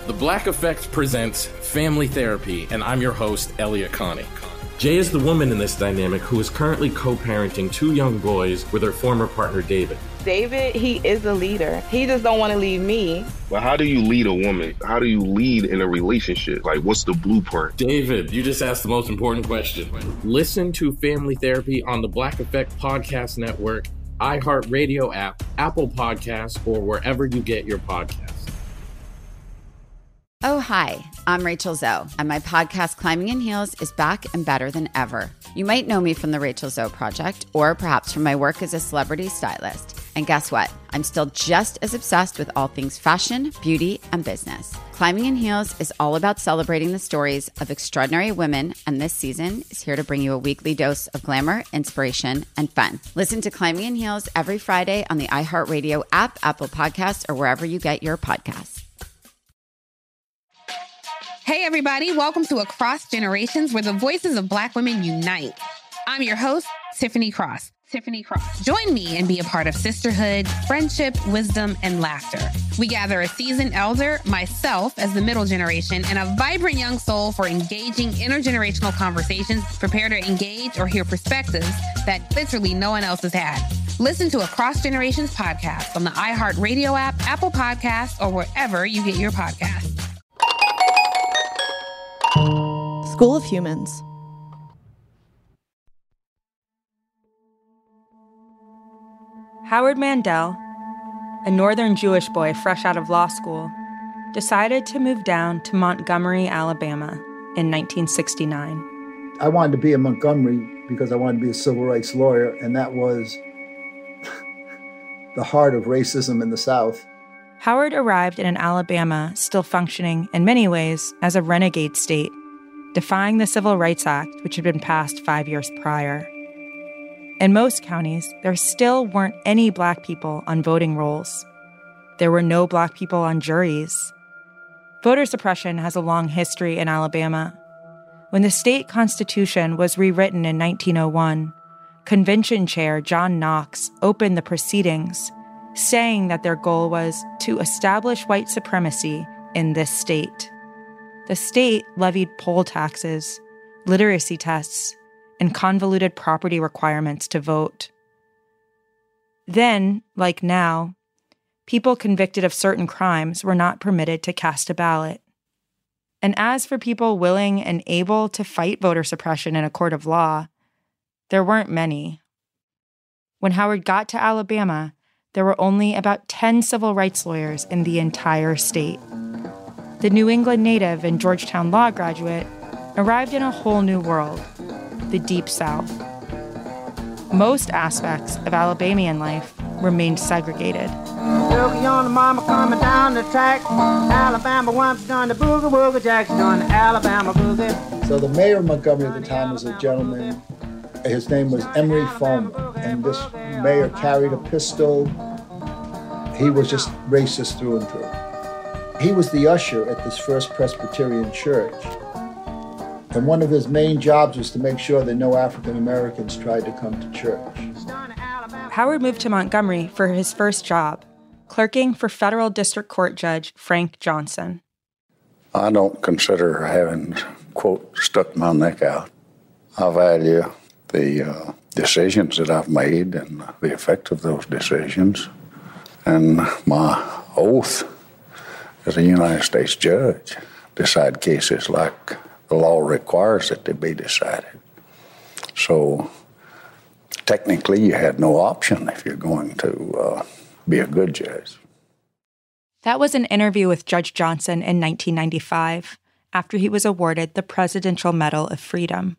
The Black Effect presents Family Therapy, and I'm your host, Elliot Connie. Jay is the woman in this dynamic who is currently co-parenting 2 young boys with her former partner, David. David, he is a leader. He just don't want to leave me. But how do you lead a woman? How do you lead in a relationship? Like, what's the blueprint? David, you just asked the most important question. Listen to Family Therapy on the Black Effect Podcast Network, iHeartRadio app, Apple Podcasts, or wherever you get your podcasts. Oh, hi, I'm Rachel Zoe, and my podcast, Climbing in Heels, is back and better than ever. You might know me from the Rachel Zoe Project, or perhaps from my work as a celebrity stylist. And guess what? I'm still just as obsessed with all things fashion, beauty, and business. Climbing in Heels is all about celebrating the stories of extraordinary women, and this season is here to bring you a weekly dose of glamour, inspiration, and fun. Listen to Climbing in Heels every Friday on the iHeartRadio app, Apple Podcasts, or wherever you get your podcasts. Hey, everybody. Welcome to Across Generations, where the voices of Black women unite. I'm your host, Tiffany Cross. Join me and be a part of sisterhood, friendship, wisdom, and laughter. We gather a seasoned elder, myself as the middle generation, and a vibrant young soul for engaging intergenerational conversations. Prepare to engage or hear perspectives that literally no one else has had. Listen to Across Generations podcast on the iHeartRadio app, Apple Podcasts, or wherever you get your podcasts. School of Humans. Howard Mandel, a northern Jewish boy fresh out of law school, decided to move down to Montgomery, Alabama in 1969. I wanted to be in Montgomery because I wanted to be a civil rights lawyer, and that was the heart of racism in the South. Howard arrived in an Alabama still functioning, in many ways, as a renegade state, defying the Civil Rights Act, which had been passed 5 years prior. In most counties, there still weren't any Black people on voting rolls. There were no Black people on juries. Voter suppression has a long history in Alabama. When the state constitution was rewritten in 1901, Convention Chair John Knox opened the proceedings, saying that their goal was to establish white supremacy in this state. The state levied poll taxes, literacy tests, and convoluted property requirements to vote. Then, like now, people convicted of certain crimes were not permitted to cast a ballot. And as for people willing and able to fight voter suppression in a court of law, there weren't many. When Howard got to Alabama, there were only about 10 civil rights lawyers in the entire state. The New England native and Georgetown law graduate arrived in a whole new world, the Deep South. Most aspects of Alabamian life remained segregated. On the mama coming down the track. Alabama wants done the boogie woogie Jackson on the Alabama boogie. So the mayor of Montgomery at the time was a gentleman. His name was Emery Foreman, and this mayor carried a pistol. He was just racist through and through. He was the usher at this First Presbyterian church. And one of his main jobs was to make sure that no African Americans tried to come to church. Howard moved to Montgomery for his first job, clerking for federal district court judge Frank Johnson. I don't consider having, quote, stuck my neck out. I value the decisions that I've made and the effect of those decisions. And my oath as a United States judge, decide cases like the law requires that they be decided. So technically you had no option if you're going to be a good judge. That was an interview with Judge Johnson in 1995, after he was awarded the Presidential Medal of Freedom.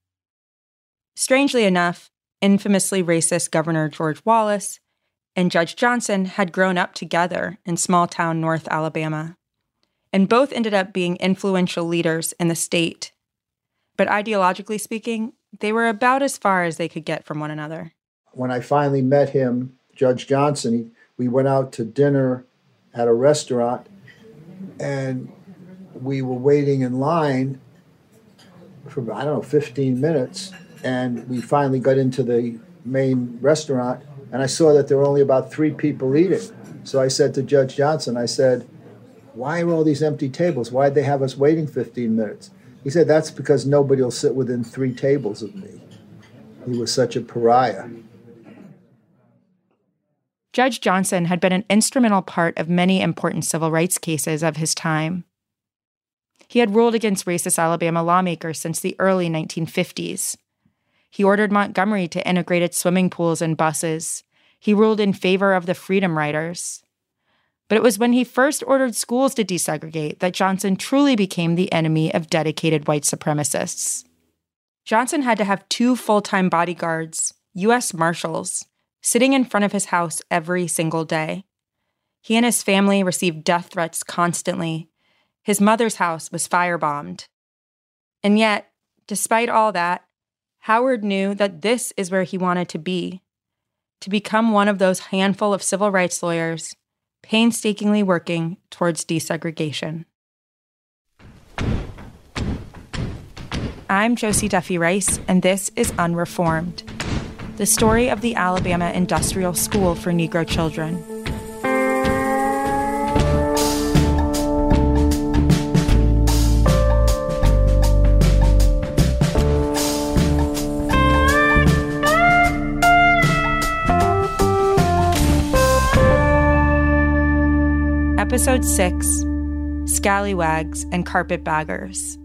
Strangely enough, infamously racist Governor George Wallace and Judge Johnson had grown up together in small-town North Alabama, and both ended up being influential leaders in the state. But ideologically speaking, they were about as far as they could get from one another. When I finally met him, Judge Johnson, we went out to dinner at a restaurant, and we were waiting in line for, 15 minutes, and we finally got into the main restaurant, and I saw that there were only about 3 people eating. So I said to Judge Johnson, I said, why are all these empty tables? Why'd they have us waiting 15 minutes? He said, that's because nobody will sit within 3 tables of me. He was such a pariah. Judge Johnson had been an instrumental part of many important civil rights cases of his time. He had ruled against racist Alabama lawmakers since the early 1950s. He ordered Montgomery to integrate its swimming pools and buses. He ruled in favor of the Freedom Riders. But it was when he first ordered schools to desegregate that Johnson truly became the enemy of dedicated white supremacists. Johnson had to have 2 full-time bodyguards, U.S. Marshals, sitting in front of his house every single day. He and his family received death threats constantly. His mother's house was firebombed. And yet, despite all that, Howard knew that this is where he wanted to become one of those handful of civil rights lawyers painstakingly working towards desegregation. I'm Josie Duffy Rice, and this is Unreformed, the story of the Alabama Industrial School for Negro Children. Episode 6, Scallywags and Carpetbaggers.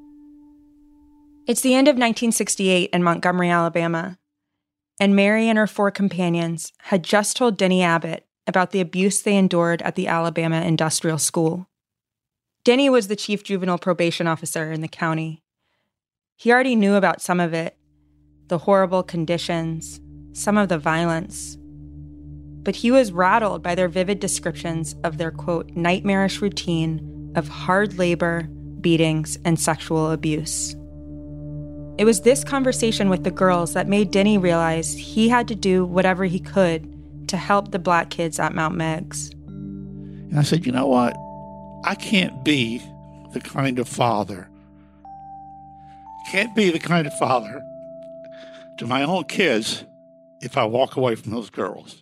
It's the end of 1968 in Montgomery, Alabama, and Mary and her 4 companions had just told Denny Abbott about the abuse they endured at the Alabama Industrial School. Denny was the chief juvenile probation officer in the county. He already knew about some of it, the horrible conditions, some of the violence. But he was rattled by their vivid descriptions of their, quote, nightmarish routine of hard labor, beatings, and sexual abuse. It was this conversation with the girls that made Denny realize he had to do whatever he could to help the black kids at Mount Meigs. And I said, you know what? I can't be the kind of father. Can't be the kind of father to my own kids if I walk away from those girls.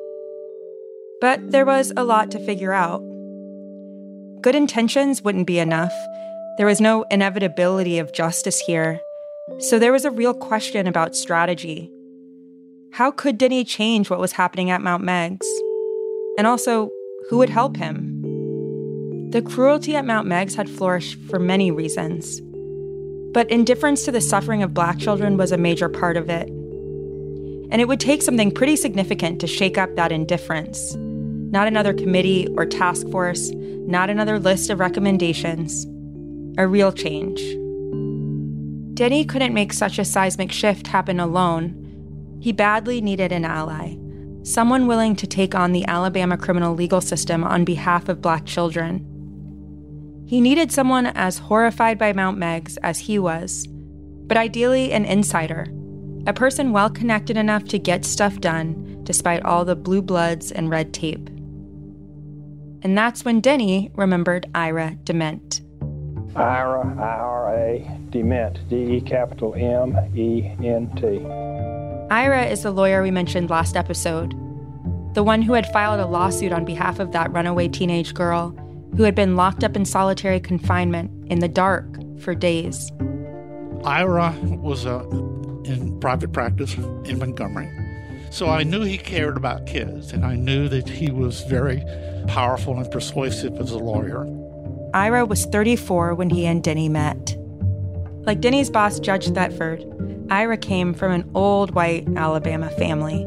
But there was a lot to figure out. Good intentions wouldn't be enough. There was no inevitability of justice here. So there was a real question about strategy. How could Denny change what was happening at Mount Meigs? And also, who would help him? The cruelty at Mount Meigs had flourished for many reasons. But indifference to the suffering of black children was a major part of it. And it would take something pretty significant to shake up that indifference. Not another committee or task force, not another list of recommendations. A real change. Denny couldn't make such a seismic shift happen alone. He badly needed an ally, someone willing to take on the Alabama criminal legal system on behalf of black children. He needed someone as horrified by Mount Meigs as he was, but ideally an insider, a person well-connected enough to get stuff done despite all the blue bloods and red tape. And that's when Denny remembered Ira DeMent. Ira, I-R-A, DeMent, D-E-M-E-N-T. Ira is the lawyer we mentioned last episode, the one who had filed a lawsuit on behalf of that runaway teenage girl who had been locked up in solitary confinement in the dark for days. Ira was in private practice in Montgomery, so I knew he cared about kids, and I knew that he was very powerful and persuasive as a lawyer. Ira was 34 when he and Denny met. Like Denny's boss, Judge Thetford, Ira came from an old white Alabama family.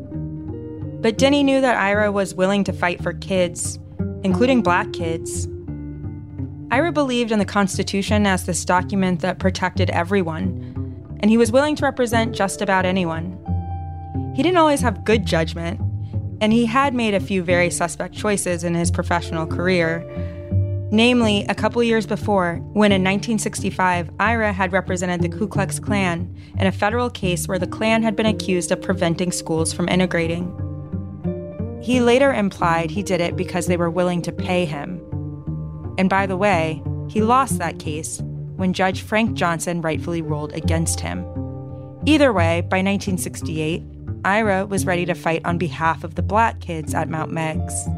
But Denny knew that Ira was willing to fight for kids, including black kids. Ira believed in the Constitution as this document that protected everyone, and he was willing to represent just about anyone. He didn't always have good judgment, and he had made a few very suspect choices in his professional career. Namely, a couple years before, when in 1965, Ira had represented the Ku Klux Klan in a federal case where the Klan had been accused of preventing schools from integrating. He later implied he did it because they were willing to pay him. And by the way, he lost that case when Judge Frank Johnson rightfully ruled against him. Either way, by 1968, Ira was ready to fight on behalf of the black kids at Mount Meigs.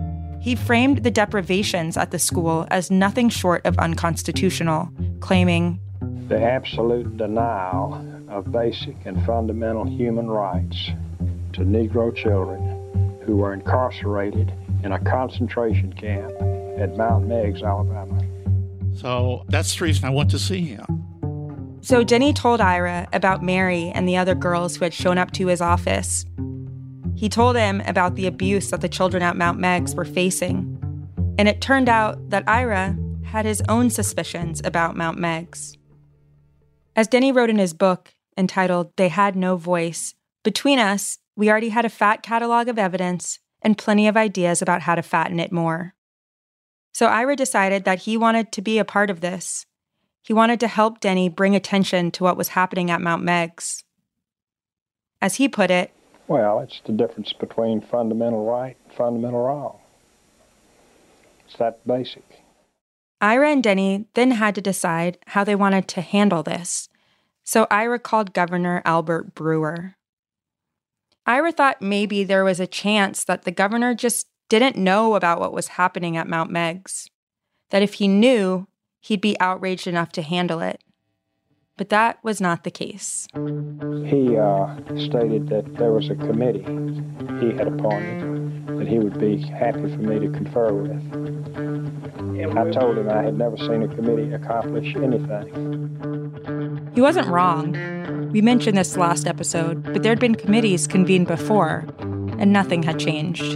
He framed the deprivations at the school as nothing short of unconstitutional, claiming, "The absolute denial of basic and fundamental human rights to Negro children who were incarcerated in a concentration camp at Mount Meigs, Alabama." So that's the reason I went to see him. So Denny told Ira about Mary and the other girls who had shown up to his office. He told him about the abuse that the children at Mount Meigs were facing. And it turned out that Ira had his own suspicions about Mount Meigs. As Denny wrote in his book, entitled They Had No Voice, between us, we already had a fat catalog of evidence and plenty of ideas about how to fatten it more. So Ira decided that he wanted to be a part of this. He wanted to help Denny bring attention to what was happening at Mount Meigs. As he put it, "Well, it's the difference between fundamental right and fundamental wrong. It's that basic." Ira and Denny then had to decide how they wanted to handle this. So Ira called Governor Albert Brewer. Ira thought maybe there was a chance that the governor just didn't know about what was happening at Mount Meigs, that if he knew, he'd be outraged enough to handle it. But that was not the case. He stated that there was a committee he had appointed that he would be happy for me to confer with. I told him I had never seen a committee accomplish anything. He wasn't wrong. We mentioned this last episode, but there'd been committees convened before, and nothing had changed.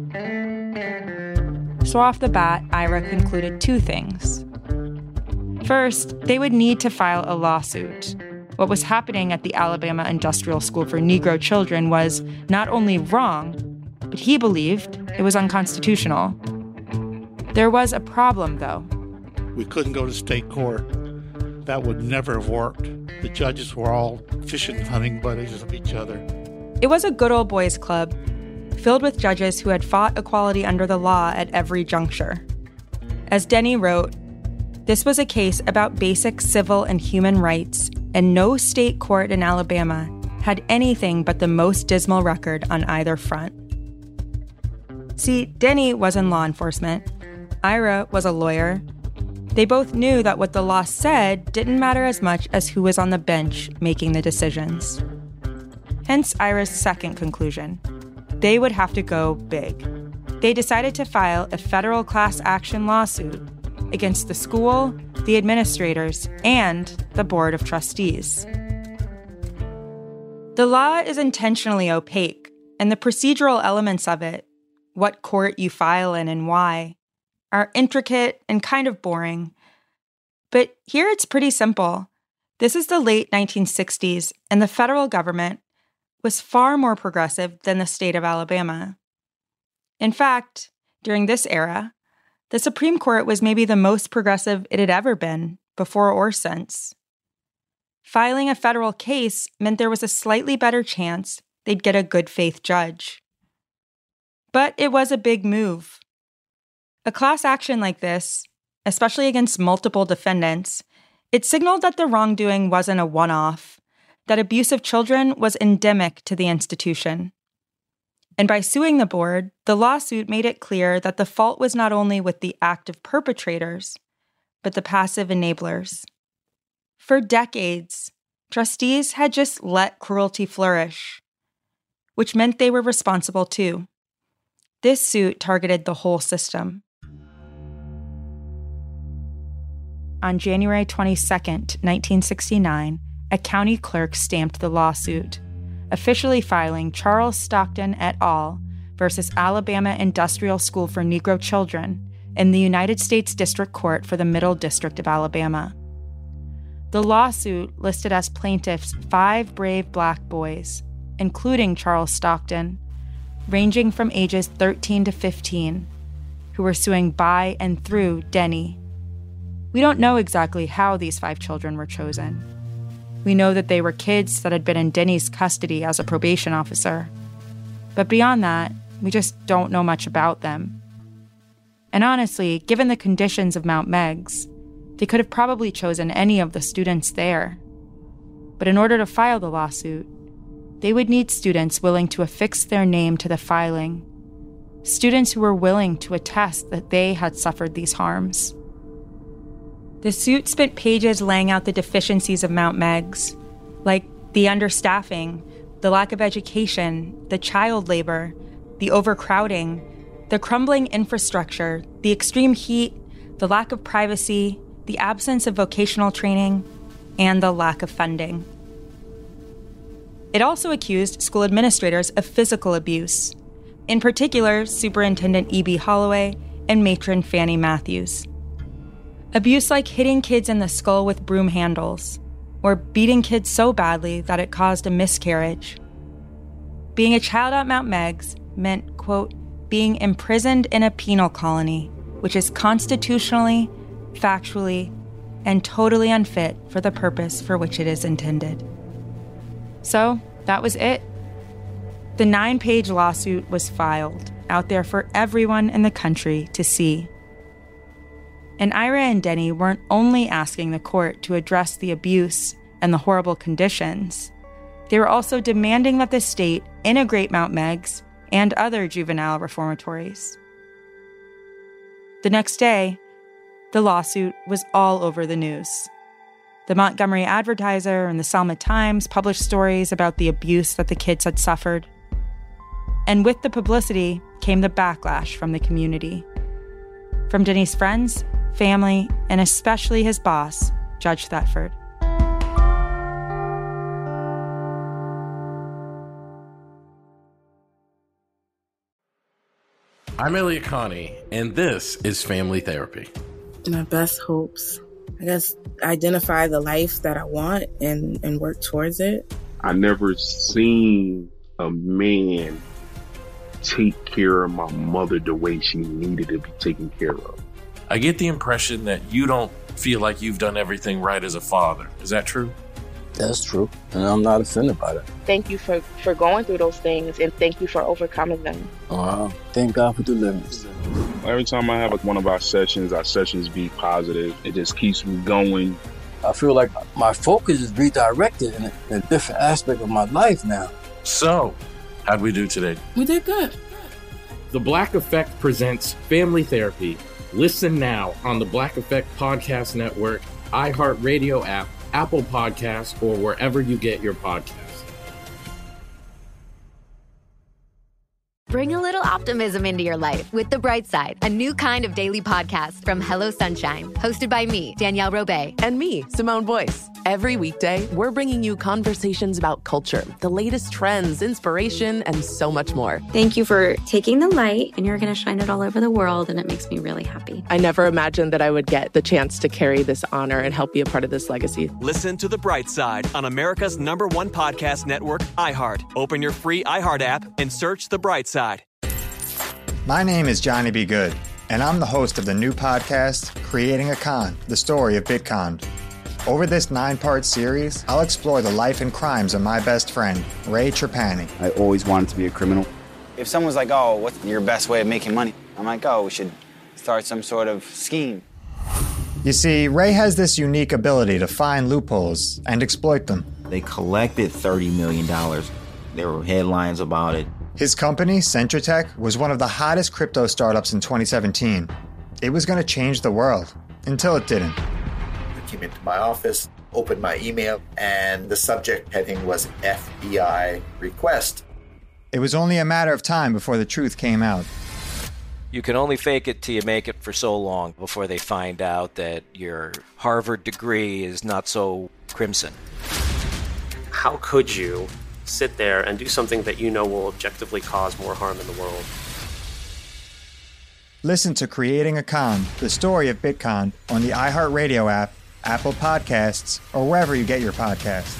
So off the bat, Ira concluded two things. First, they would need to file a lawsuit. What was happening at the Alabama Industrial School for Negro Children was not only wrong, but he believed it was unconstitutional. There was a problem, though. We couldn't go to state court. That would never have worked. The judges were all fishing and hunting buddies of each other. It was a good old boys club, filled with judges who had fought equality under the law at every juncture. As Denny wrote, this was a case about basic civil and human rights, and no state court in Alabama had anything but the most dismal record on either front. See, Denny was in law enforcement. Ira was a lawyer. They both knew that what the law said didn't matter as much as who was on the bench making the decisions. Hence Ira's second conclusion. They would have to go big. They decided to file a federal class action lawsuit against the school, the administrators, and the Board of Trustees. The law is intentionally opaque, and the procedural elements of it, what court you file in and why, are intricate and kind of boring. But here it's pretty simple. This is the late 1960s, and the federal government was far more progressive than the state of Alabama. In fact, during this era, the Supreme Court was maybe the most progressive it had ever been, before or since. Filing a federal case meant there was a slightly better chance they'd get a good faith judge. But it was a big move. A class action like this, especially against multiple defendants, it signaled that the wrongdoing wasn't a one-off, that abuse of children was endemic to the institution. And by suing the board, the lawsuit made it clear that the fault was not only with the active perpetrators, but the passive enablers. For decades, trustees had just let cruelty flourish, which meant they were responsible too. This suit targeted the whole system. On January 22, 1969, a county clerk stamped the lawsuit, officially filing Charles Stockton et al. Versus Alabama Industrial School for Negro Children in the United States District Court for the Middle District of Alabama. The lawsuit listed as plaintiffs 5 brave black boys, including Charles Stockton, ranging from ages 13 to 15, who were suing by and through Denny. We don't know exactly how these 5 children were chosen. We know that they were kids that had been in Denny's custody as a probation officer. But beyond that, we just don't know much about them. And honestly, given the conditions of Mount Meigs, they could have probably chosen any of the students there. But in order to file the lawsuit, they would need students willing to affix their name to the filing, students who were willing to attest that they had suffered these harms. The suit spent pages laying out the deficiencies of Mount Meigs, like the understaffing, the lack of education, the child labor, the overcrowding, the crumbling infrastructure, the extreme heat, the lack of privacy, the absence of vocational training, and the lack of funding. It also accused school administrators of physical abuse, in particular Superintendent E.B. Holloway and Matron Fannie Matthews. Abuse like hitting kids in the skull with broom handles, or beating kids so badly that it caused a miscarriage. Being a child at Mount Meigs meant, quote, being imprisoned in a penal colony, which is constitutionally, factually, and totally unfit for the purpose for which it is intended. So, that was it. The 9-page lawsuit was filed, out there for everyone in the country to see. And Ira and Denny weren't only asking the court to address the abuse and the horrible conditions. They were also demanding that the state integrate Mount Meigs and other juvenile reformatories. The next day, the lawsuit was all over the news. The Montgomery Advertiser and the Selma Times published stories about the abuse that the kids had suffered. And with the publicity came the backlash from the community. From Denny's friends, family, and especially his boss, Judge Thetford. I'm Elliot Connie, and this is Family Therapy. My best hopes, I guess, identify the life that I want and work towards it. I never seen a man take care of my mother the way she needed to be taken care of. I get the impression that you don't feel like you've done everything right as a father. Is that true? That's true, and I'm not offended by that. Thank you for going through those things, and thank you for overcoming them. Wow. Thank God for deliverance. Every time I have one of our sessions be positive. It just keeps me going. I feel like my focus is redirected in a different aspect of my life now. So, how'd we do today? We did good. The Black Effect presents Family Therapy. Listen now on the Black Effect Podcast Network, iHeartRadio app, Apple Podcasts, or wherever you get your podcasts. Bring a little optimism into your life with The Bright Side, a new kind of daily podcast from Hello Sunshine, hosted by me, Danielle Robay. And me, Simone Boyce. Every weekday, we're bringing you conversations about culture, the latest trends, inspiration, and so much more. Thank you for taking the light, and you're going to shine it all over the world, and it makes me really happy. I never imagined that I would get the chance to carry this honor and help be a part of this legacy. Listen to The Bright Side on America's #1 podcast network, iHeart. Open your free iHeart app and search The Bright Side. My name is Johnny B. Good, and I'm the host of the new podcast, Creating a Con, the story of Bitcon. Over this 9-part series, I'll explore the life and crimes of my best friend, Ray Trapani. I always wanted to be a criminal. If someone's like, oh, what's your best way of making money? I'm like, oh, we should start some sort of scheme. You see, Ray has this unique ability to find loopholes and exploit them. They collected $30 million. There were headlines about it. His company, Centratech, was one of the hottest crypto startups in 2017. It was going to change the world, until it didn't. I came into my office, opened my email, and the subject heading was FBI request. It was only a matter of time before the truth came out. You can only fake it till you make it for so long before they find out that your Harvard degree is not so crimson. How could you sit there and do something that you know will objectively cause more harm in the world? Listen to Creating a Con, the story of Bitcon, on the iHeartRadio app, Apple Podcasts, or wherever you get your podcasts.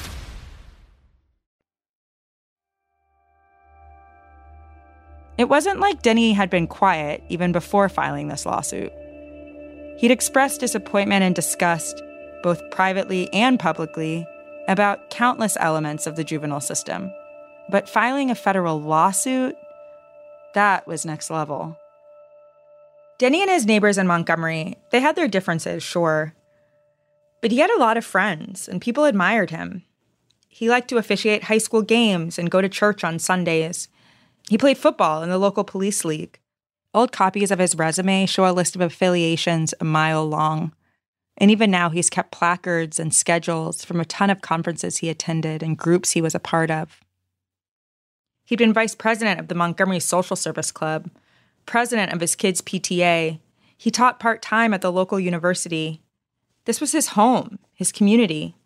It wasn't like Denny had been quiet even before filing this lawsuit. He'd expressed disappointment and disgust, both privately and publicly, about countless elements of the juvenile system. But filing a federal lawsuit, that was next level. Denny and his neighbors in Montgomery, they had their differences, sure. But he had a lot of friends, and people admired him. He liked to officiate high school games and go to church on Sundays. He played football in the local police league. Old copies of his resume show a list of affiliations a mile long. And even now, he's kept placards and schedules from a ton of conferences he attended and groups he was a part of. He'd been vice president of the Montgomery Social Service Club, president of his kids' PTA. He taught part-time at the local university. This was his home, his community.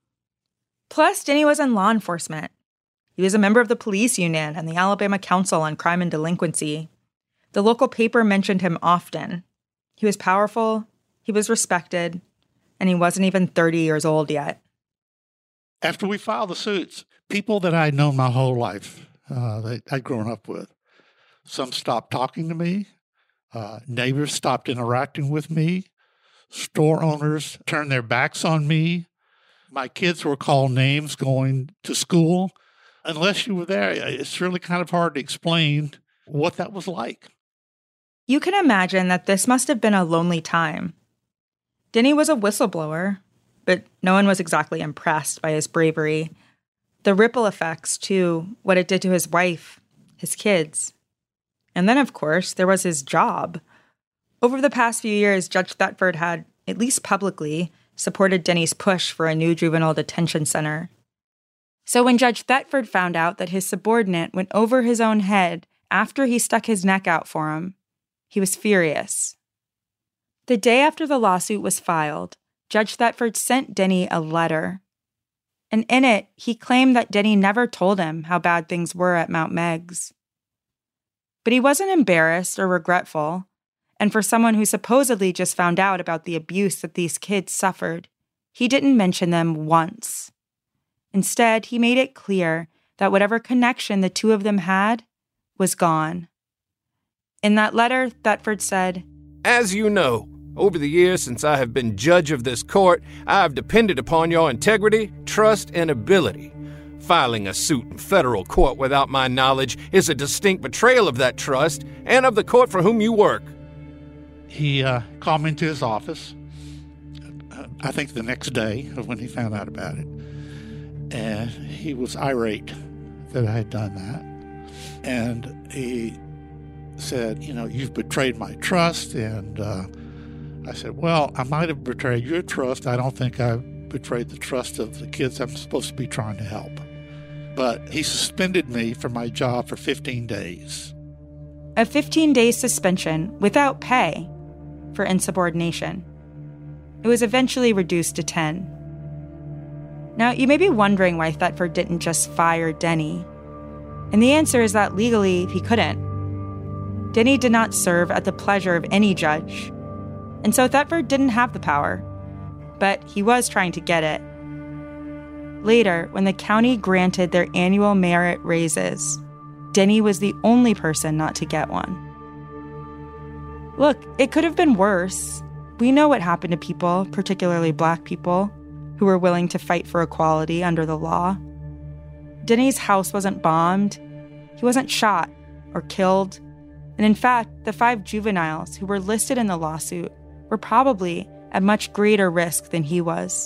Plus, Denny was in law enforcement. He was a member of the police union and the Alabama Council on Crime and Delinquency. The local paper mentioned him often. He was powerful, he was respected, and he wasn't even 30 years old yet. After we filed the suits, people that I'd known my whole life, that I'd grown up with, some stopped talking to me. Neighbors stopped interacting with me. Store owners turned their backs on me. My kids were called names going to school. Unless you were there, it's really kind of hard to explain what that was like. You can imagine that this must have been a lonely time. Denny was a whistleblower, but no one was exactly impressed by his bravery. The ripple effects, too, what it did to his wife, his kids. And then, of course, there was his job. Over the past few years, Judge Thetford had, at least publicly, supported Denny's push for a new juvenile detention center. So when Judge Thetford found out that his subordinate went over his own head after he stuck his neck out for him, he was furious. The day after the lawsuit was filed, Judge Thetford sent Denny a letter. And in it, he claimed that Denny never told him how bad things were at Mount Meigs. But he wasn't embarrassed or regretful, and for someone who supposedly just found out about the abuse that these kids suffered, he didn't mention them once. Instead, he made it clear that whatever connection the two of them had was gone. In that letter, Thetford said, "As you know, over the years since I have been judge of this court, I have depended upon your integrity, trust, and ability. Filing a suit in federal court without my knowledge is a distinct betrayal of that trust and of the court for whom you work." He called me into his office, I think the next day of when he found out about it. And he was irate that I had done that. And he said, "You've betrayed my trust." And I said, "Well, I might have betrayed your trust. I don't think I betrayed the trust of the kids I'm supposed to be trying to help." But he suspended me from my job for 15 days. A 15-day suspension without pay for insubordination. It was eventually reduced to 10. Now, you may be wondering why Thetford didn't just fire Denny. And the answer is that legally, he couldn't. Denny did not serve at the pleasure of any judge. And so Thetford didn't have the power. But he was trying to get it. Later, when the county granted their annual merit raises, Denny was the only person not to get one. Look, it could have been worse. We know what happened to people, particularly Black people, who were willing to fight for equality under the law. Denny's house wasn't bombed. He wasn't shot or killed. And in fact, the 5 juveniles who were listed in the lawsuit were probably at much greater risk than he was.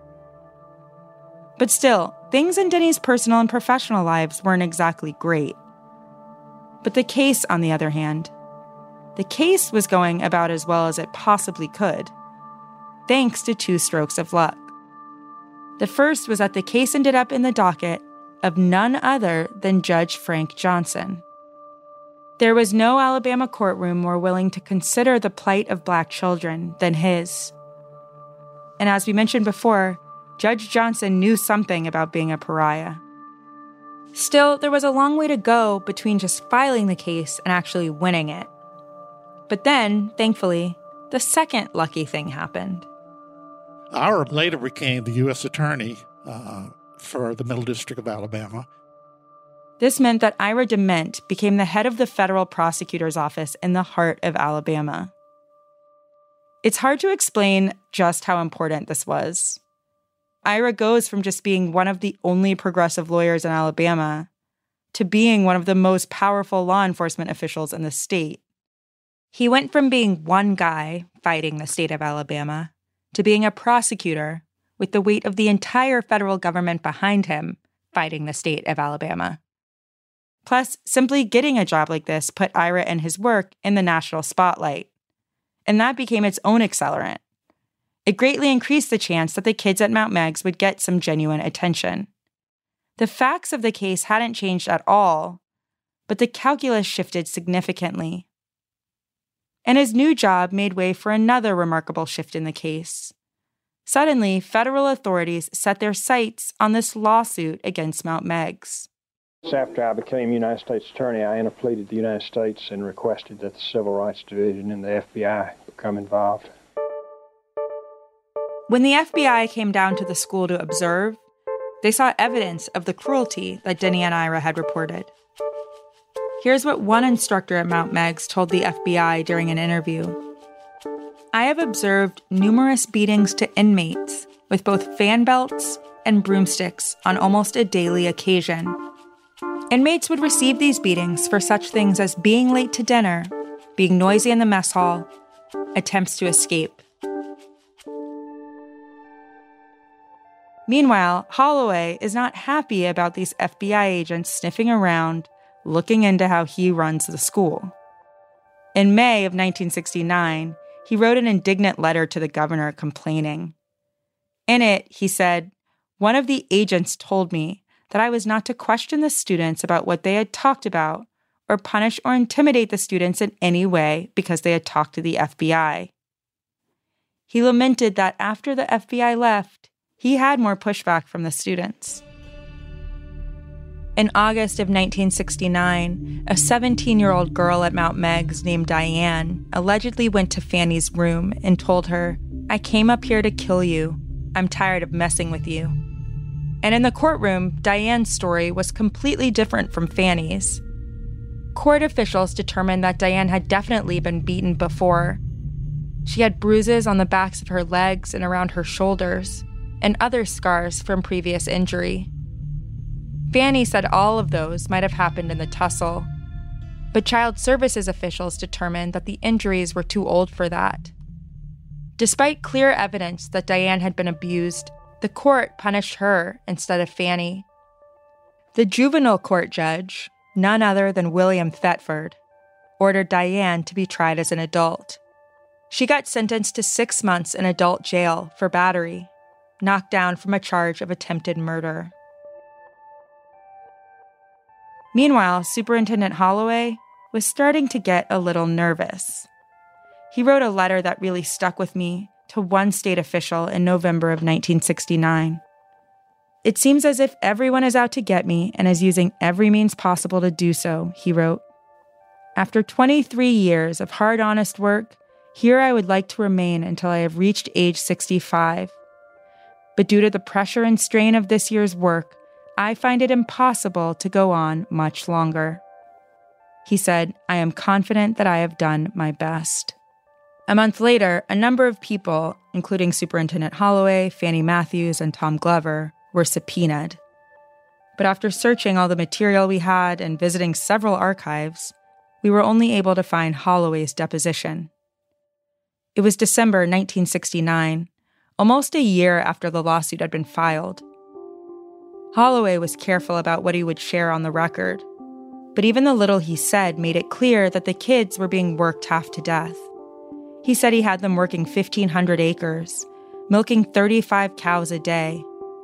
But still, things in Denny's personal and professional lives weren't exactly great. But the case, on the other hand, the case was going about as well as it possibly could, thanks to 2 strokes of luck. The first was that the case ended up in the docket of none other than Judge Frank Johnson. There was no Alabama courtroom more willing to consider the plight of Black children than his. And as we mentioned before, Judge Johnson knew something about being a pariah. Still, there was a long way to go between just filing the case and actually winning it. But then, thankfully, the second lucky thing happened. Ira later became the U.S. Attorney for the Middle District of Alabama. This meant that Ira DeMint became the head of the federal prosecutor's office in the heart of Alabama. It's hard to explain just how important this was. Ira goes from just being one of the only progressive lawyers in Alabama to being one of the most powerful law enforcement officials in the state. He went from being one guy fighting the state of Alabama to being a prosecutor with the weight of the entire federal government behind him fighting the state of Alabama. Plus, simply getting a job like this put Ira and his work in the national spotlight. And that became its own accelerant. It greatly increased the chance that the kids at Mount Meigs would get some genuine attention. The facts of the case hadn't changed at all, but the calculus shifted significantly. And his new job made way for another remarkable shift in the case. Suddenly, federal authorities set their sights on this lawsuit against Mount Meigs. After I became United States Attorney, I interpleaded the United States and requested that the Civil Rights Division and the FBI become involved. When the FBI came down to the school to observe, they saw evidence of the cruelty that Denny and Ira had reported. Here's what one instructor at Mount Meigs told the FBI during an interview. I have observed numerous beatings to inmates with both fan belts and broomsticks on almost a daily occasion. Inmates would receive these beatings for such things as being late to dinner, being noisy in the mess hall, attempts to escape. Meanwhile, Holloway is not happy about these FBI agents sniffing around, looking into how he runs the school. In May of 1969, he wrote an indignant letter to the governor complaining. In it, he said, "One of the agents told me that I was not to question the students about what they had talked about or punish or intimidate the students in any way because they had talked to the FBI." He lamented that after the FBI left, he had more pushback from the students. In August of 1969, a 17-year-old girl at Mount Meigs named Diane allegedly went to Fanny's room and told her, "I came up here to kill you. I'm tired of messing with you." And in the courtroom, Diane's story was completely different from Fanny's. Court officials determined that Diane had definitely been beaten before. She had bruises on the backs of her legs and around her shoulders, and other scars from previous injury. Fanny said all of those might have happened in the tussle, but Child Services officials determined that the injuries were too old for that. Despite clear evidence that Diane had been abused, the court punished her instead of Fanny. The juvenile court judge, none other than William Thetford, ordered Diane to be tried as an adult. She got sentenced to 6 months in adult jail for battery, knocked down from a charge of attempted murder. Meanwhile, Superintendent Holloway was starting to get a little nervous. He wrote a letter that really stuck with me to one state official in November of 1969. "It seems as if everyone is out to get me and is using every means possible to do so," he wrote. "After 23 years of hard, honest work, here I would like to remain until I have reached age 65. But due to the pressure and strain of this year's work, I find it impossible to go on much longer." He said, "I am confident that I have done my best." A month later, a number of people, including Superintendent Holloway, Fanny Matthews, and Tom Glover, were subpoenaed. But after searching all the material we had and visiting several archives, we were only able to find Holloway's deposition. It was December 1969, almost a year after the lawsuit had been filed. Holloway was careful about what he would share on the record, but even the little he said made it clear that the kids were being worked half to death. He said he had them working 1,500 acres, milking 35 cows a day.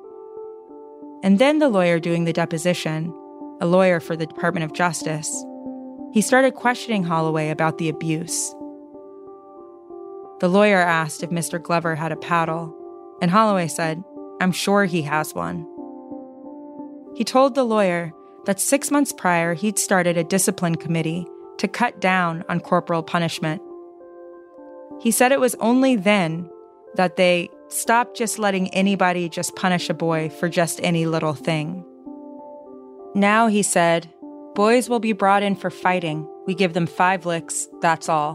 And then the lawyer doing the deposition, a lawyer for the Department of Justice, he started questioning Holloway about the abuse. The lawyer asked if Mr. Glover had a paddle, and Holloway said, "I'm sure he has one." He told the lawyer that 6 months prior he'd started a discipline committee to cut down on corporal punishment. He said it was only then that they stopped just letting anybody just punish a boy for just any little thing. Now, he said, boys will be brought in for fighting. We give them 5 licks, that's all.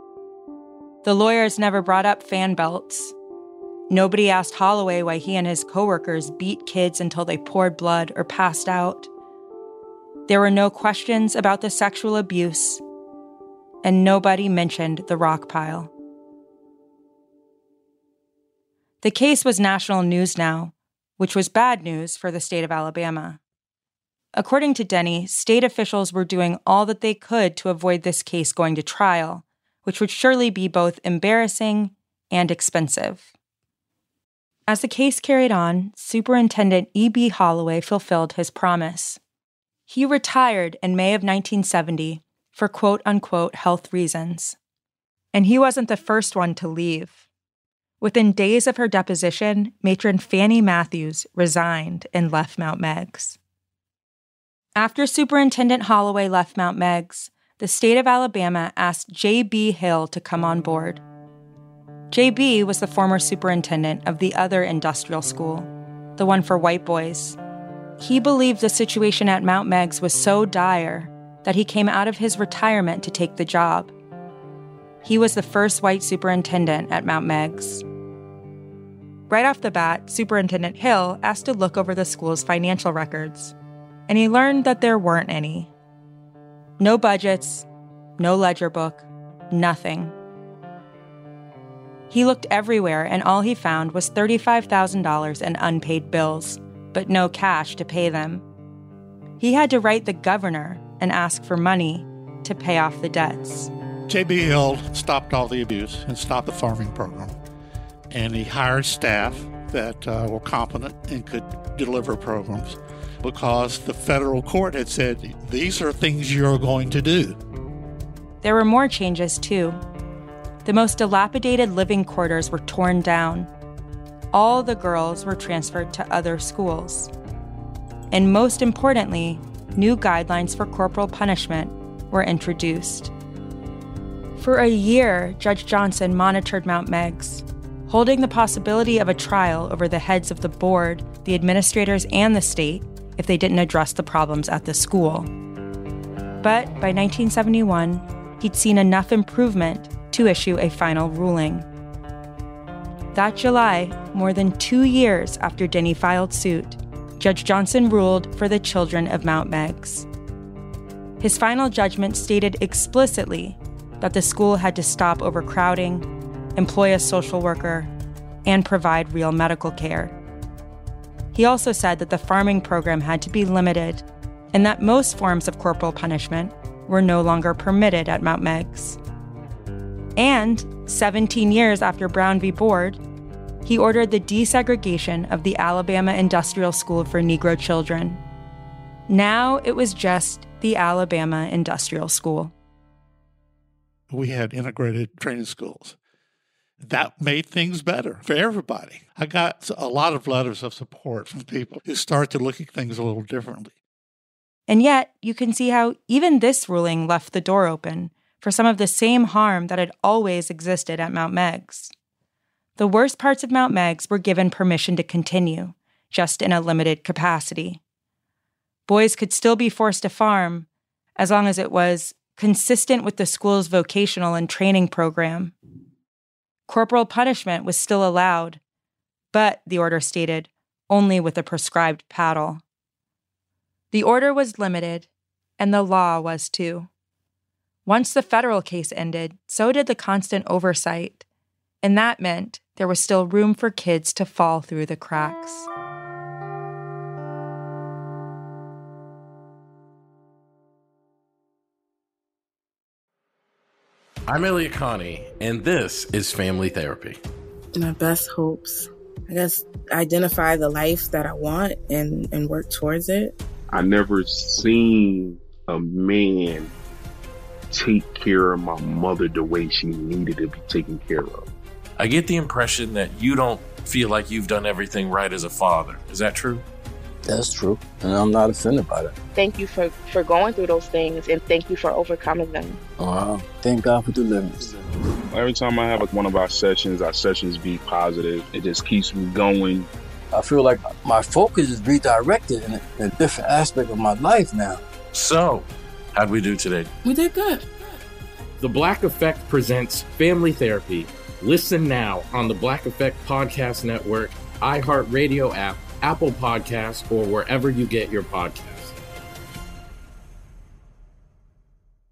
The lawyers never brought up fan belts. Nobody asked Holloway why he and his coworkers beat kids until they poured blood or passed out. There were no questions about the sexual abuse, and nobody mentioned the rock pile. The case was national news now, which was bad news for the state of Alabama. According to Denny, state officials were doing all that they could to avoid this case going to trial, which would surely be both embarrassing and expensive. As the case carried on, Superintendent E.B. Holloway fulfilled his promise. He retired in May of 1970 for quote-unquote health reasons. And he wasn't the first one to leave. Within days of her deposition, Matron Fannie Matthews resigned and left Mount Meigs. After Superintendent Holloway left Mount Meigs, the state of Alabama asked J.B. Hill to come on board. J.B. was the former superintendent of the other industrial school, the one for white boys. He believed the situation at Mount Meigs was so dire that he came out of his retirement to take the job. He was the first white superintendent at Mount Meigs. Right off the bat, Superintendent Hill asked to look over the school's financial records, and he learned that there weren't any. No budgets, no ledger book, nothing. He looked everywhere, and all he found was $35,000 in unpaid bills, but no cash to pay them. He had to write the governor and ask for money to pay off the debts. J.B. Hill stopped all the abuse and stopped the farming program. And he hired staff that were competent and could deliver programs because the federal court had said, these are things you're going to do. There were more changes, too. The most dilapidated living quarters were torn down. All the girls were transferred to other schools. And most importantly, new guidelines for corporal punishment were introduced. For a year, Judge Johnson monitored Mount Meigs, holding the possibility of a trial over the heads of the board, the administrators, and the state if they didn't address the problems at the school. But by 1971, he'd seen enough improvement to issue a final ruling. That July, more than 2 years after Denny filed suit, Judge Johnson ruled for the children of Mount Meigs. His final judgment stated explicitly that the school had to stop overcrowding, employ a social worker, and provide real medical care. He also said that the farming program had to be limited and that most forms of corporal punishment were no longer permitted at Mount Meigs. And 17 years after Brown v. Board, he ordered the desegregation of the Alabama Industrial School for Negro Children. Now it was just the Alabama Industrial School. We had integrated training schools. That made things better for everybody. I got a lot of letters of support from people who started looking at things a little differently. And yet, you can see how even this ruling left the door open for some of the same harm that had always existed at Mount Meigs. The worst parts of Mount Meigs were given permission to continue, just in a limited capacity. Boys could still be forced to farm, as long as it was consistent with the school's vocational and training program. Corporal punishment was still allowed, but, the order stated, only with a prescribed paddle. The order was limited, and the law was too. Once the federal case ended, so did the constant oversight, and that meant there was still room for kids to fall through the cracks. I'm Elliot Connie, and this is Family Therapy. My best hopes, I guess, identify the life that I want and work towards it. I never seen a man take care of my mother the way she needed to be taken care of. I get the impression that you don't feel like you've done everything right as a father. Is that true? That's true, and I'm not offended by that. Thank you for going through those things, and thank you for overcoming them. Wow. Thank God for deliverance. Every time I have one of our sessions be positive. It just keeps me going. I feel like my focus is redirected in a different aspect of my life now. So, how'd we do today? We did good. The Black Effect presents Family Therapy. Listen now on the Black Effect Podcast Network, iHeartRadio app, Apple Podcasts, or wherever you get your podcasts.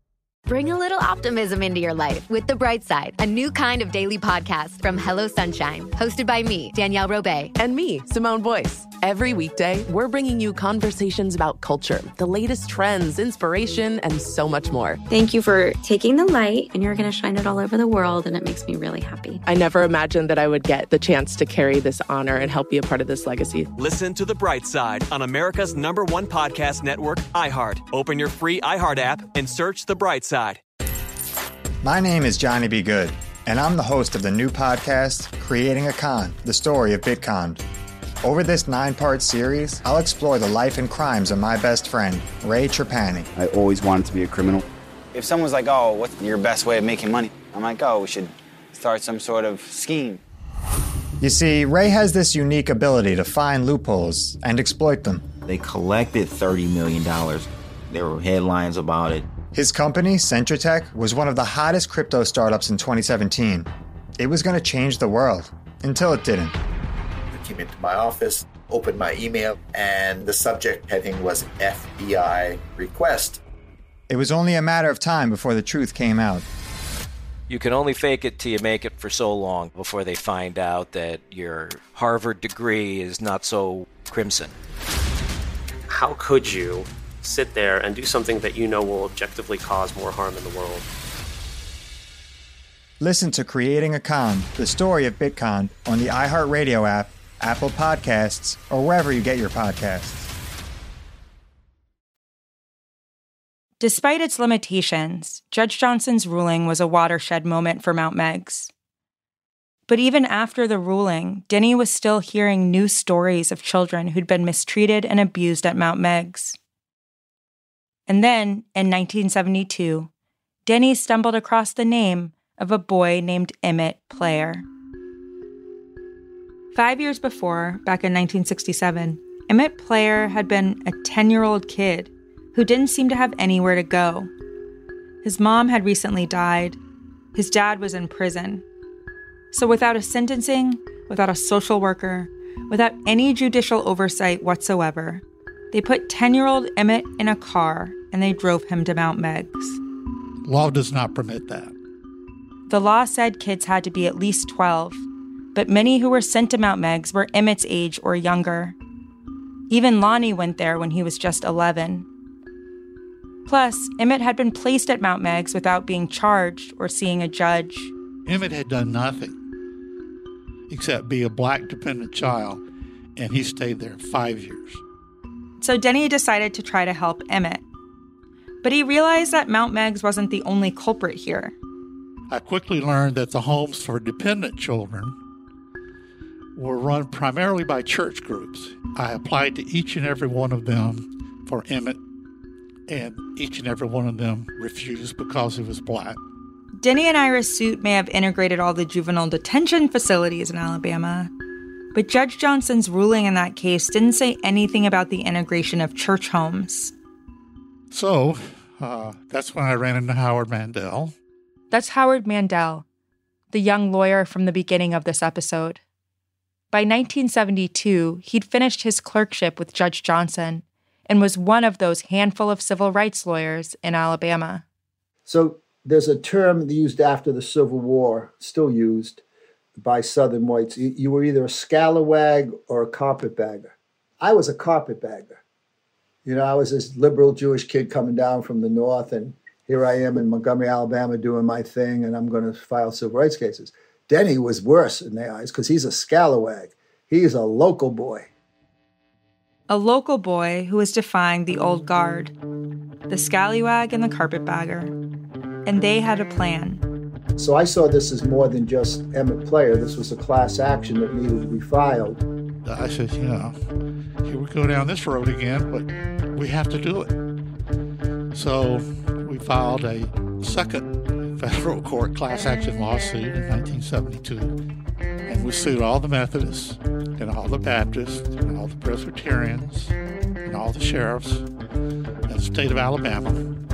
Bring a little optimism into your life with The Bright Side, a new kind of daily podcast from Hello Sunshine, hosted by me, Danielle Robay. And me, Simone Boyce. Every weekday, we're bringing you conversations about culture, the latest trends, inspiration, and so much more. Thank you for taking the light, and you're going to shine it all over the world, and it makes me really happy. I never imagined that I would get the chance to carry this honor and help be a part of this legacy. Listen to The Bright Side on America's #1 podcast network, iHeart. Open your free iHeart app and search The Bright Side. My name is Johnny B. Good, and I'm the host of the new podcast, Creating a Con, the story of Bitcon. Over this 9-part series, I'll explore the life and crimes of my best friend, Ray Trapani. I always wanted to be a criminal. If someone's like, oh, what's your best way of making money? I'm like, oh, we should start some sort of scheme. You see, Ray has this unique ability to find loopholes and exploit them. They collected $30 million. There were headlines about it. His company, Centratech, was one of the hottest crypto startups in 2017. It was going to change the world, until it didn't. I came into my office, opened my email, and the subject heading was FBI request. It was only a matter of time before the truth came out. You can only fake it till you make it for so long before they find out that your Harvard degree is not so crimson. How could you sit there and do something that you know will objectively cause more harm in the world? Listen to Creating a Con, the story of Bitcon, on the iHeartRadio app, Apple Podcasts, or wherever you get your podcasts. Despite its limitations, Judge Johnson's ruling was a watershed moment for Mount Meigs. But even after the ruling, Denny was still hearing new stories of children who'd been mistreated and abused at Mount Meigs. And then, in 1972, Denny stumbled across the name of a boy named Emmett Player. 5 years before, back in 1967, Emmett Player had been a 10-year-old kid who didn't seem to have anywhere to go. His mom had recently died. His dad was in prison. So without a sentencing, without a social worker, without any judicial oversight whatsoever, they put 10-year-old Emmett in a car and they drove him to Mount Meigs. Law does not permit that. The law said kids had to be at least 12, but many who were sent to Mount Meigs were Emmett's age or younger. Even Lonnie went there when he was just 11. Plus, Emmett had been placed at Mount Meigs without being charged or seeing a judge. Emmett had done nothing except be a black dependent child, and he stayed there 5 years. So Denny decided to try to help Emmett. But he realized that Mount Meigs wasn't the only culprit here. I quickly learned that the homes for dependent children were run primarily by church groups. I applied to each and every one of them for Emmett, and each and every one of them refused because he was black. Denny and Iris Suit may have integrated all the juvenile detention facilities in Alabama, but Judge Johnson's ruling in that case didn't say anything about the integration of church homes. So, that's when I ran into Howard Mandel. That's Howard Mandel, the young lawyer from the beginning of this episode. By 1972, he'd finished his clerkship with Judge Johnson and was one of those handful of civil rights lawyers in Alabama. So there's a term used after the Civil War, still used by Southern whites. You were either a scalawag or a carpetbagger. I was a carpetbagger. You know, I was this liberal Jewish kid coming down from the north, and here I am in Montgomery, Alabama, doing my thing, and I'm going to file civil rights cases. Denny was worse in their eyes because he's a scalawag. He's a local boy. A local boy who was defying the old guard, the scallywag and the carpetbagger. And they had a plan. So I saw this as more than just Emmett Player. This was a class action that needed to be filed. I said, here we go down this road again, but we have to do it. So we filed a second federal court class action lawsuit in 1972. And we sued all the Methodists and all the Baptists and all the Presbyterians and all the sheriffs in the state of Alabama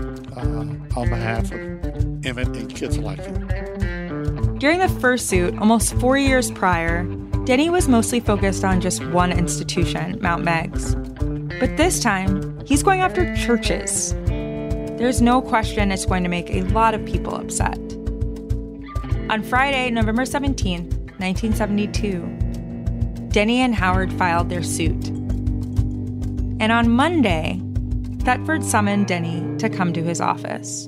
on behalf of Emmett and kids like it. During the first suit, almost 4 years prior, Denny was mostly focused on just one institution, Mount Meigs. But this time, he's going after churches. there's no question it's going to make a lot of people upset. On Friday, November 17, 1972, Denny and Howard filed their suit. And on Monday, Thetford summoned Denny to come to his office.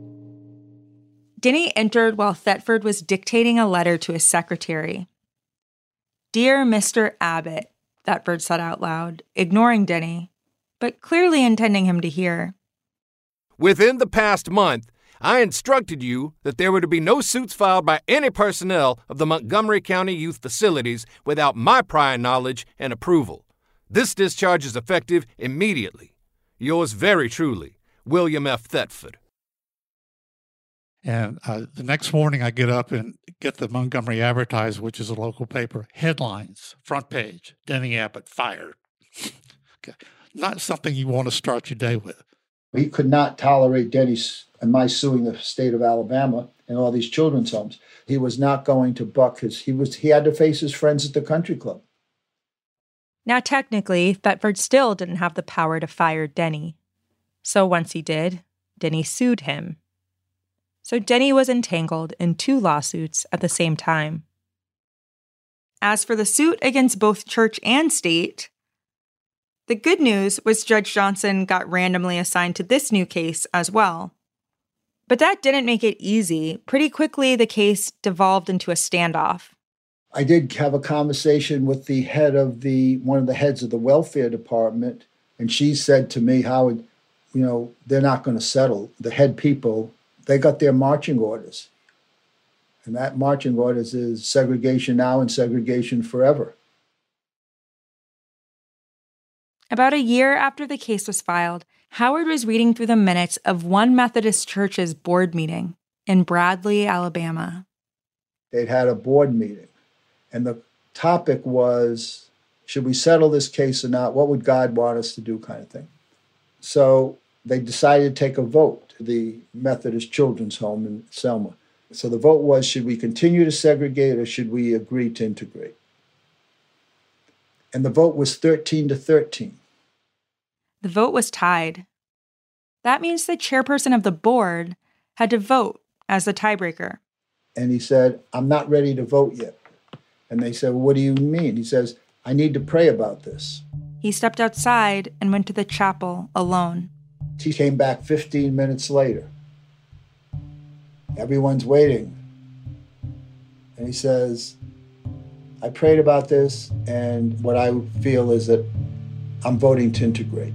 Denny entered while Thetford was dictating a letter to his secretary. "Dear Mr. Abbott," Thetford said out loud, ignoring Denny, but clearly intending him to hear. Within the past month, I instructed you that there were to be no suits filed by any personnel of the Montgomery County Youth Facilities without my prior knowledge and approval. This discharge is effective immediately. Yours very truly, William F. Thetford. And the next morning I get up and get the Montgomery Advertiser, which is a local paper, headlines, front page, Denny Abbott fired. Okay. Not something you want to start your day with. He could not tolerate Denny and my suing the state of Alabama and all these children's homes. He was not going to buck he had to face his friends at the country club. Now, technically, Thetford still didn't have the power to fire Denny. So once he did, Denny sued him. So Denny was entangled in 2 lawsuits at the same time. As for the suit against both church and state, the good news was Judge Johnson got randomly assigned to this new case as well. But that didn't make it easy. Pretty quickly, the case devolved into a standoff. I did have a conversation with the head of one of the heads of the welfare department, and she said to me, Howard, they're not going to settle. The head people, they got their marching orders. And that marching orders is segregation now and segregation forever. About a year after the case was filed, Howard was reading through the minutes of one Methodist church's board meeting in Bradley, Alabama. They'd had a board meeting, and the topic was, should we settle this case or not? What would God want us to do, kind of thing. So they decided to take a vote to the Methodist Children's Home in Selma. So the vote was, should we continue to segregate or should we agree to integrate? And the vote was 13-13. The vote was tied. That means the chairperson of the board had to vote as the tiebreaker. And he said, I'm not ready to vote yet. And they said, well, what do you mean? He says, I need to pray about this. He stepped outside and went to the chapel alone. He came back 15 minutes later. Everyone's waiting. And he says, I prayed about this, and what I feel is that I'm voting to integrate.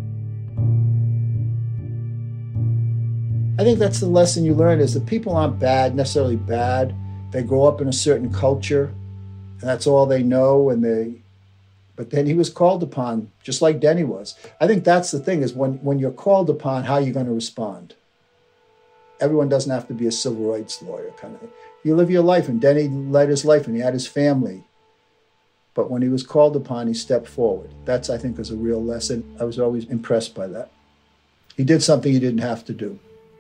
I think that's the lesson you learn, is that people aren't necessarily bad. They grow up in a certain culture, and that's all they know. But then he was called upon, just like Denny was. I think that's the thing, is when you're called upon, how are you going to respond? Everyone doesn't have to be a civil rights lawyer kind of thing. You live your life, and Denny led his life, and he had his family. But when he was called upon, he stepped forward. That's, I think, is a real lesson. I was always impressed by that. He did something he didn't have to do.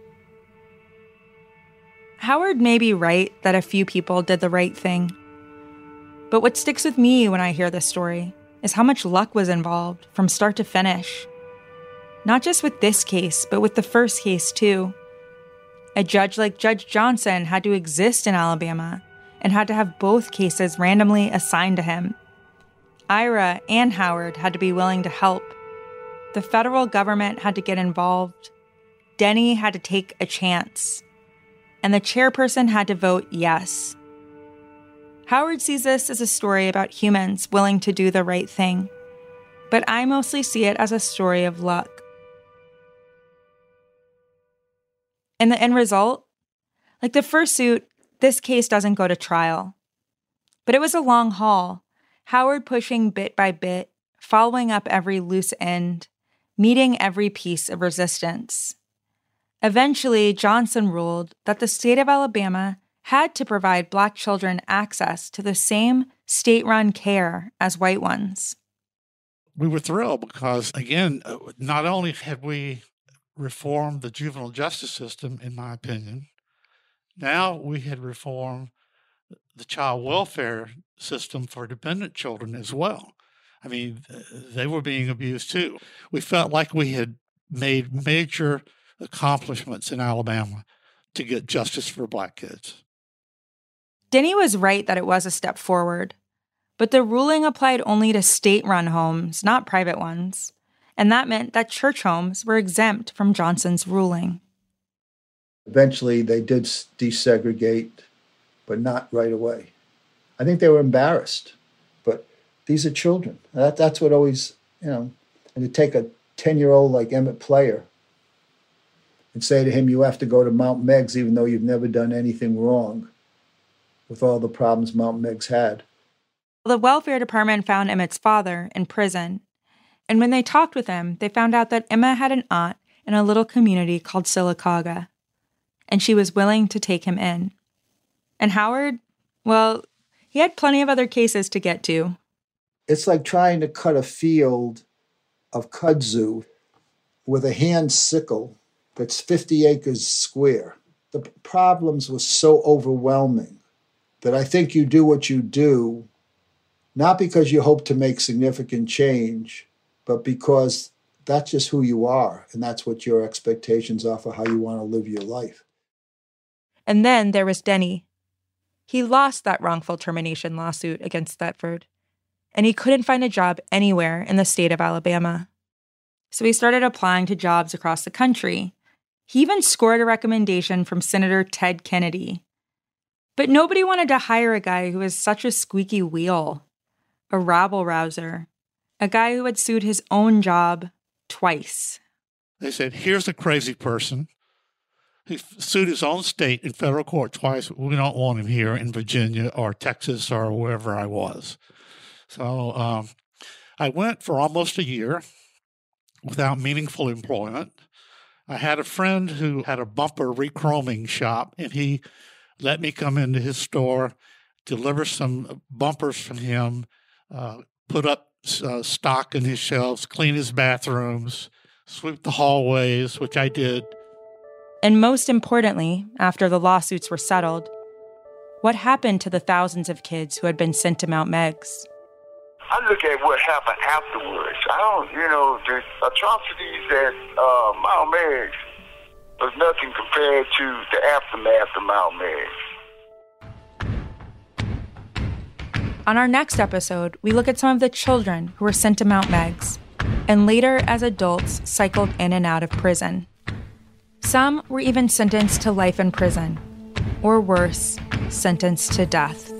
Howard may be right that a few people did the right thing. But what sticks with me when I hear this story is how much luck was involved from start to finish. Not just with this case, but with the first case, too. A judge like Judge Johnson had to exist in Alabama and had to have both cases randomly assigned to him. Ira and Howard had to be willing to help. The federal government had to get involved. Denny had to take a chance. And the chairperson had to vote yes. Howard sees this as a story about humans willing to do the right thing. But I mostly see it as a story of luck. And the end result? Like the first suit, this case doesn't go to trial. But it was a long haul. Howard pushing bit by bit, following up every loose end, meeting every piece of resistance. Eventually, Johnson ruled that the state of Alabama had to provide Black children access to the same state-run care as white ones. We were thrilled because, again, not only had we reformed the juvenile justice system, in my opinion, now we had reformed the child welfare system for dependent children as well. I mean, they were being abused too. We felt like we had made major accomplishments in Alabama to get justice for black kids. Denny was right that it was a step forward, but the ruling applied only to state-run homes, not private ones, and that meant that church homes were exempt from Johnson's ruling. Eventually, they did desegregate, but not right away. I think they were embarrassed, but these are children. That's what always, and to take a 10-year-old like Emmett Player and say to him, you have to go to Mount Meigs even though you've never done anything wrong, with all the problems Mount Meigs had. The welfare department found Emmett's father in prison, and when they talked with him, they found out that Emma had an aunt in a little community called Sylacauga, and she was willing to take him in. And Howard, well, he had plenty of other cases to get to. It's like trying to cut a field of kudzu with a hand sickle that's 50 acres square. The problems were so overwhelming that I think you do what you do, not because you hope to make significant change, but because that's just who you are, and that's what your expectations are for how you want to live your life. And then there was Denny. He lost that wrongful termination lawsuit against Thetford, and he couldn't find a job anywhere in the state of Alabama. So he started applying to jobs across the country. He even scored a recommendation from Senator Ted Kennedy. But nobody wanted to hire a guy who was such a squeaky wheel, a rabble-rouser, a guy who had sued his own job twice. They said, here's a crazy person. He sued his own state in federal court twice. We don't want him here in Virginia or Texas or wherever I was. So I went for almost a year without meaningful employment. I had a friend who had a bumper rechroming shop, and he let me come into his store, deliver some bumpers from him, put up stock in his shelves, clean his bathrooms, sweep the hallways, which I did. And most importantly, after the lawsuits were settled, what happened to the thousands of kids who had been sent to Mount Meigs? I look at what happened afterwards. The atrocities at Mount Meigs was nothing compared to the aftermath of Mount Meigs. On our next episode, we look at some of the children who were sent to Mount Meigs and later, as adults, cycled in and out of prison. Some were even sentenced to life in prison, or worse, sentenced to death.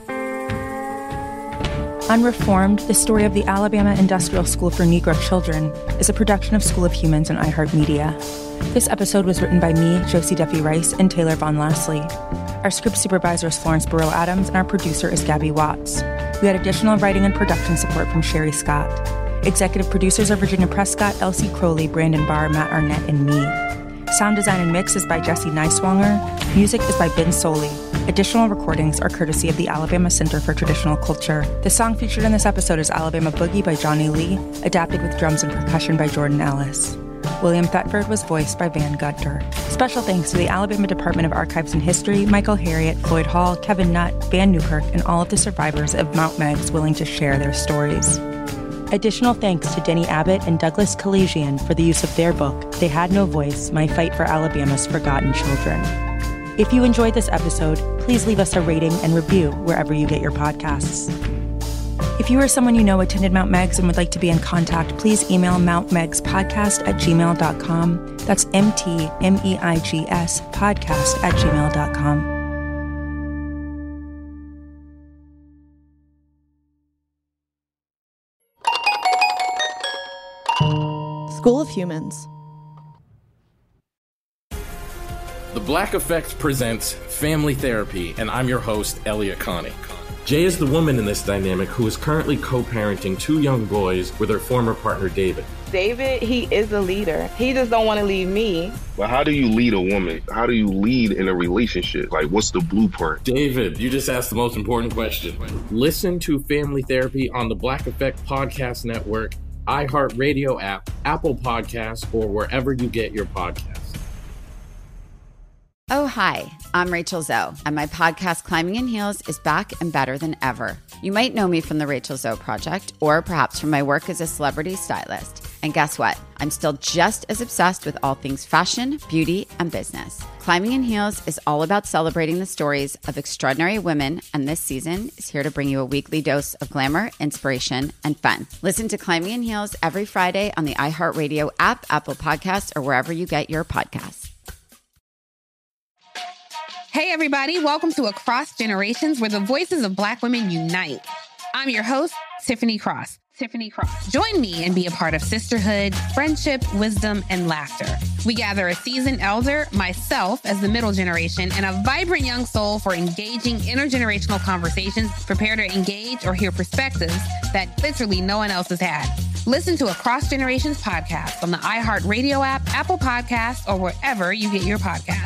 Unreformed, the story of the Alabama Industrial School for Negro Children is a production of School of Humans and iHeartMedia. This episode was written by me, Josie Duffy Rice, and Taylor Von Leslie. Our script supervisor is Florence Burrow Adams, and our producer is Gabby Watts. We had additional writing and production support from Sherry Scott. Executive producers are Virginia Prescott, Elsie Crowley, Brandon Barr, Matt Arnett, and me. Sound design and mix is by Jesse Neiswanger. Music is by Ben Soley. Additional recordings are courtesy of the Alabama Center for Traditional Culture. The song featured in this episode is Alabama Boogie by Johnny Lee, adapted with drums and percussion by Jordan Ellis. William Thetford was voiced by Van Gutter. Special thanks to the Alabama Department of Archives and History, Michael Harriet, Floyd Hall, Kevin Nutt, Van Newkirk, and all of the survivors of Mount Meigs willing to share their stories. Additional thanks to Denny Abbott and Douglas Kalajian for the use of their book, They Had No Voice, My Fight for Alabama's Forgotten Children. If you enjoyed this episode, please leave us a rating and review wherever you get your podcasts. If you or someone you know attended Mount Meigs and would like to be in contact, please email mountmeigspodcast@gmail.com. That's MTMEIGS podcast@gmail.com. School of Humans. The Black Effect presents Family Therapy, and I'm your host, Elliot Connie. Jay is the woman in this dynamic who is currently co-parenting 2 young boys with her former partner, David. David, he is a leader. He just don't want to leave me. But how do you lead a woman? How do you lead in a relationship? Like, what's the blueprint? David, you just asked the most important question. Listen to Family Therapy on the Black Effect Podcast Network, iHeartRadio app, Apple Podcasts, or wherever you get your podcasts. Oh, hi, I'm Rachel Zoe, and my podcast, Climbing in Heels, is back and better than ever. You might know me from the Rachel Zoe Project, or perhaps from my work as a celebrity stylist. And guess what? I'm still just as obsessed with all things fashion, beauty, and business. Climbing in Heels is all about celebrating the stories of extraordinary women, and this season is here to bring you a weekly dose of glamour, inspiration, and fun. Listen to Climbing in Heels every Friday on the iHeartRadio app, Apple Podcasts, or wherever you get your podcasts. Hey, everybody. Welcome to Across Generations, where the voices of Black women unite. I'm your host, Tiffany Cross. Join me and be a part of sisterhood, friendship, wisdom, and laughter. We gather a seasoned elder, myself as the middle generation, and a vibrant young soul for engaging intergenerational conversations. Prepare to engage or hear perspectives that literally no one else has had. Listen to Across Generations podcast on the iHeartRadio app, Apple Podcasts, or wherever you get your podcasts.